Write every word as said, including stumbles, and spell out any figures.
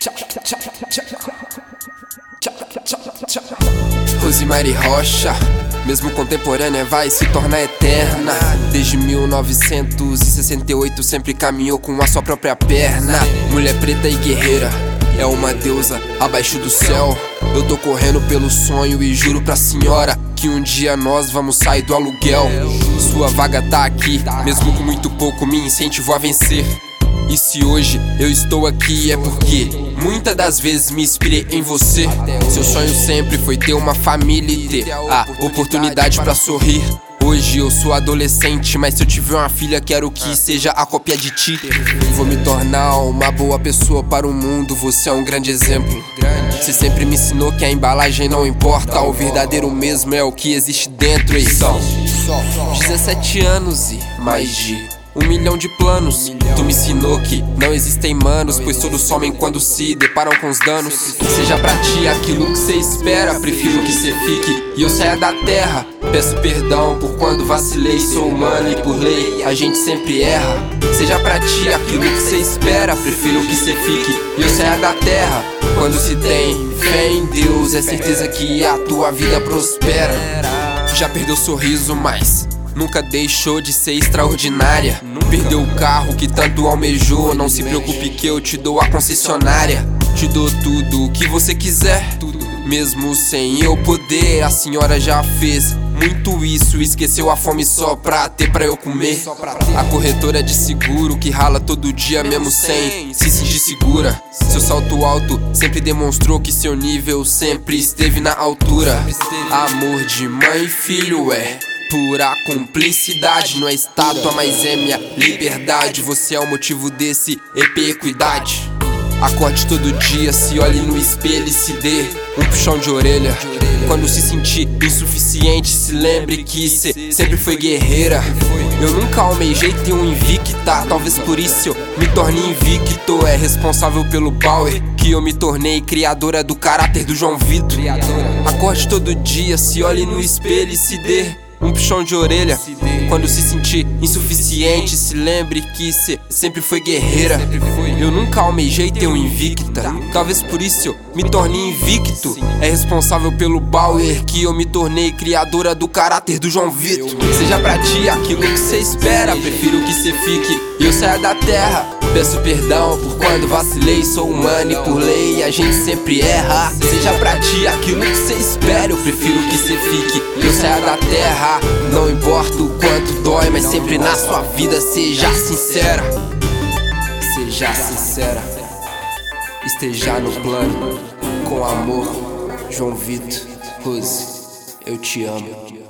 Rosemary Rocha, mesmo contemporânea, vai se tornar eterna. Desde mil novecentos e sessenta e oito sempre caminhou com a sua própria perna. Mulher preta e guerreira, é uma deusa abaixo do céu. Eu tô correndo pelo sonho e juro pra senhora que um dia nós vamos sair do aluguel. Sua vaga tá aqui, mesmo com muito pouco me incentivou a vencer. E se hoje eu estou aqui é porque muitas das vezes me inspirei em você. Seu sonho sempre foi ter uma família e ter a oportunidade pra sorrir. Hoje eu sou adolescente, mas se eu tiver uma filha quero que seja a cópia de ti. Vou me tornar uma boa pessoa para o mundo, você é um grande exemplo. Você sempre me ensinou que a embalagem não importa, o verdadeiro mesmo é o que existe dentro. E são dezessete anos e mais de um milhão de planos. Tu me ensinou que não existem manos, pois todos somem quando se deparam com os danos. Seja pra ti aquilo que cê espera, prefiro que cê fique e eu saia da terra. Peço perdão por quando vacilei, sou humano e por lei a gente sempre erra. Seja pra ti aquilo que cê espera, prefiro que cê fique e eu saia da terra. Quando se tem fé em Deus, é certeza que a tua vida prospera. Já perdeu sorriso, mas nunca deixou de ser extraordinária. Perdeu o carro que tanto almejou, não se preocupe que eu te dou a concessionária. Te dou tudo o que você quiser, mesmo sem eu poder. A senhora já fez muito isso, esqueceu a fome só pra ter pra eu comer. A corretora de seguro que rala todo dia mesmo sem se sentir segura. Seu salto alto sempre demonstrou que seu nível sempre esteve na altura. Amor de mãe e filho é pura cumplicidade, não é estátua, mas é minha liberdade. Você é o motivo desse E P Equidade. Acorde todo dia, se olhe no espelho e se dê um puxão de orelha. Quando se sentir insuficiente, se lembre que cê sempre foi guerreira. Eu nunca almejei ter um invicta, talvez por isso eu me torne invicto. É responsável pelo power que eu me tornei, criadora do caráter do João Vitor. Acorde todo dia, se olhe no espelho e se dê um puxão de orelha. Quando se sentir insuficiente, se lembre que cê sempre foi guerreira. Eu nunca almejei ter um invicta, talvez por isso eu me tornei invicto. É responsável pelo Bauer que eu me tornei, criadora do caráter do João Vitor. Seja pra ti aquilo que cê espera, prefiro que cê fique e eu saia da terra. Peço perdão por quando vacilei, sou humano e por lei a gente sempre erra. Seja pra ti aquilo que cê espera, eu prefiro que cê fique e eu saia da terra. Não importa o quanto dói, mas sempre na sua vida seja sincera. Seja sincera, esteja no plano, com amor. João Vitor, Rose, eu te amo.